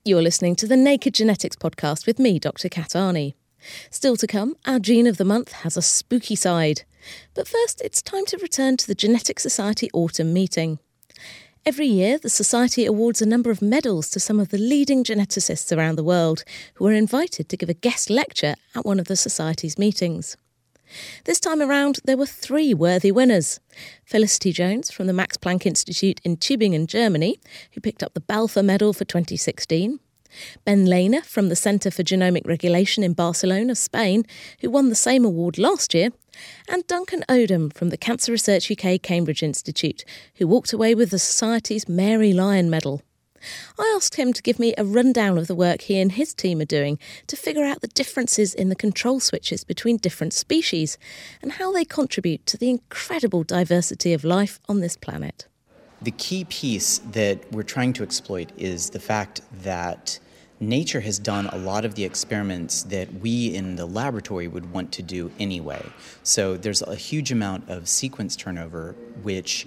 You're listening to the Naked Genetics podcast with me, Dr. Kat Arney. Still to come, our gene of the month has a spooky side. But first, it's time to return to the Genetic Society autumn meeting. Every year, the Society awards a number of medals to some of the leading geneticists around the world who are invited to give a guest lecture at one of the Society's meetings. This time around, there were 3 worthy winners. Felicity Jones from the Max Planck Institute in Tübingen, Germany, who picked up the Balfour Medal for 2016. Ben Lehner from the Centre for Genomic Regulation in Barcelona, Spain, who won the same award last year. And Duncan Odom from the Cancer Research UK Cambridge Institute, who walked away with the Society's Mary Lyon Medal. I asked him to give me a rundown of the work he and his team are doing to figure out the differences in the control switches between different species and how they contribute to the incredible diversity of life on this planet. The key piece that we're trying to exploit is the fact that nature has done a lot of the experiments that we in the laboratory would want to do anyway. So there's a huge amount of sequence turnover, which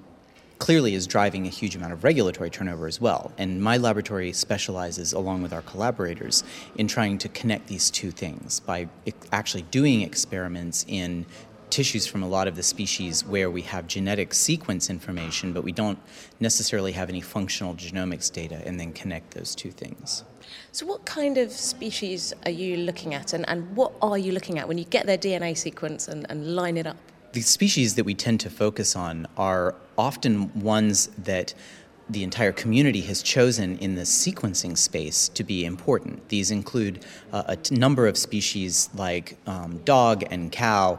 clearly is driving a huge amount of regulatory turnover as well. And my laboratory specializes, along with our collaborators, in trying to connect these two things by actually doing experiments in tissues from a lot of the species where we have genetic sequence information, but we don't necessarily have any functional genomics data, and then connect those two things. So what kind of species are you looking at, and what are you looking at when you get their DNA sequence and line it up? The species that we tend to focus on are often ones that the entire community has chosen in the sequencing space to be important. These include a number of species like dog and cow,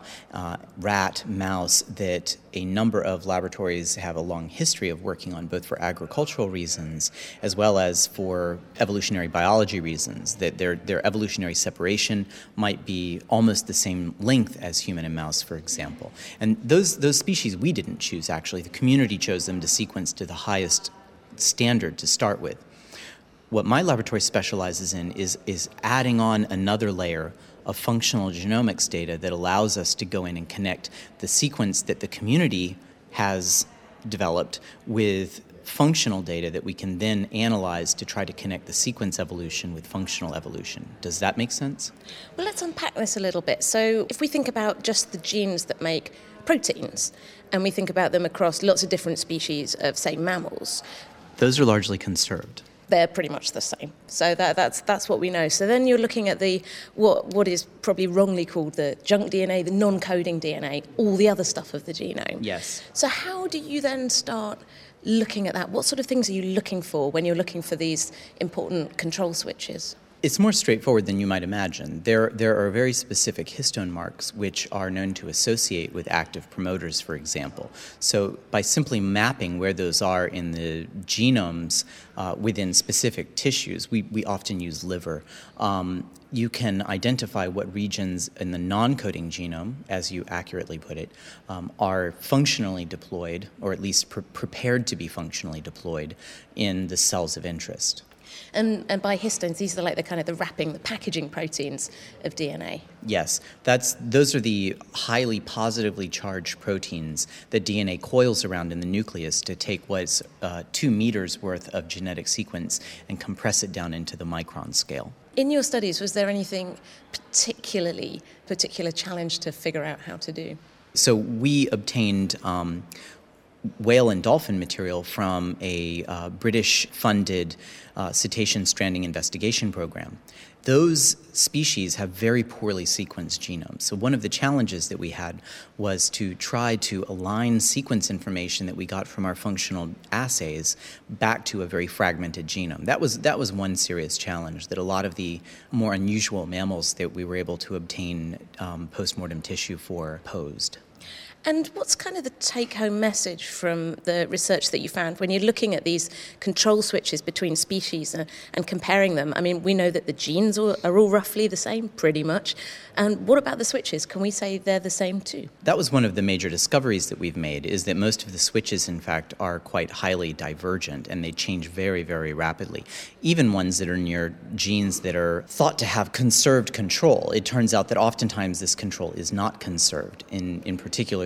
rat, mouse, that a number of laboratories have a long history of working on, both for agricultural reasons as well as for evolutionary biology reasons, that their evolutionary separation might be almost the same length as human and mouse, for example. And those species we didn't choose, actually. The community chose them to sequence to the highest standard to start with. What my laboratory specializes in is adding on another layer of functional genomics data that allows us to go in and connect the sequence that the community has developed with functional data that we can then analyze to try to connect the sequence evolution with functional evolution. Does that make sense? Well, let's unpack this a little bit. So if we think about just the genes that make proteins, and we think about them across lots of different species of, say, mammals, those are largely conserved. They're pretty much the same. So that's what we know. So then you're looking at the what is probably wrongly called the junk DNA, the non-coding DNA, all the other stuff of the genome. Yes. So how do you then start looking at that? What sort of things are you looking for when you're looking for these important control switches? It's more straightforward than you might imagine. There are very specific histone marks which are known to associate with active promoters, for example. So by simply mapping where those are in the genomes within specific tissues, we often use liver, you can identify what regions in the non-coding genome, as you accurately put it, are functionally deployed, or at least prepared to be functionally deployed in the cells of interest. And by histones, these are like the wrapping, the packaging proteins of DNA. Yes, those are the highly positively charged proteins that DNA coils around in the nucleus to take what's 2 meters worth of genetic sequence and compress it down into the micron scale. In your studies, was there anything particular challenge to figure out how to do? So we obtained whale and dolphin material from a British-funded cetacean stranding investigation program. Those species have very poorly sequenced genomes. So one of the challenges that we had was to try to align sequence information that we got from our functional assays back to a very fragmented genome. That was one serious challenge that a lot of the more unusual mammals that we were able to obtain postmortem tissue for posed. And what's kind of the take-home message from the research that you found when you're looking at these control switches between species and comparing them? I mean, we know that the genes are all roughly the same, pretty much. And what about the switches? Can we say they're the same too? That was one of the major discoveries that we've made, is that most of the switches, in fact, are quite highly divergent, and they change very, very rapidly. Even ones that are near genes that are thought to have conserved control, it turns out that oftentimes this control is not conserved. In particular,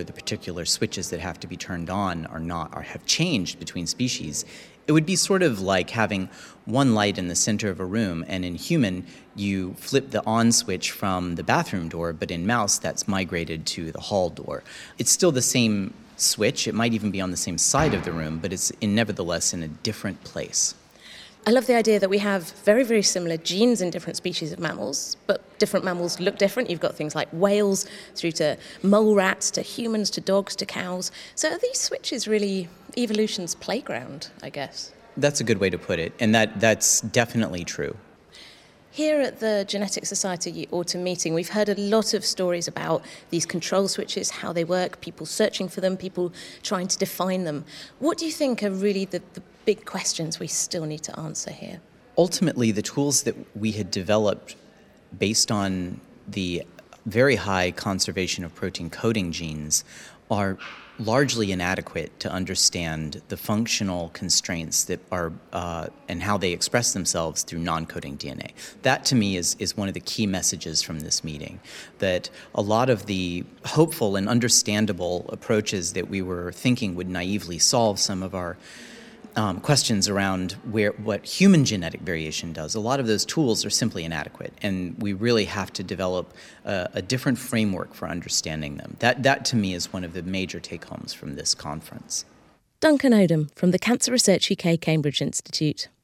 the particular switches that have to be turned on are not, or have changed between species, it would be sort of like having one light in the center of a room, and in human, you flip the on switch from the bathroom door, but in mouse, that's migrated to the hall door. It's still the same switch. It might even be on the same side of the room, but it's nevertheless in a different place. I love the idea that we have very, very similar genes in different species of mammals, but different mammals look different. You've got things like whales through to mole rats, to humans, to dogs, to cows. So are these switches really evolution's playground, I guess? That's a good way to put it, and that's definitely true. Here at the Genetics Society Autumn Meeting, we've heard a lot of stories about these control switches, how they work, people searching for them, people trying to define them. What do you think are really the big questions we still need to answer here? Ultimately, the tools that we had developed based on the very high conservation of protein coding genes are largely inadequate to understand the functional constraints that are and how they express themselves through non-coding DNA. That, to me, is one of the key messages from this meeting, that a lot of the hopeful and understandable approaches that we were thinking would naively solve some of our questions around what human genetic variation does. A lot of those tools are simply inadequate, and we really have to develop a different framework for understanding them. That to me is one of the major take-homes from this conference. Duncan Odom from the Cancer Research UK Cambridge Institute.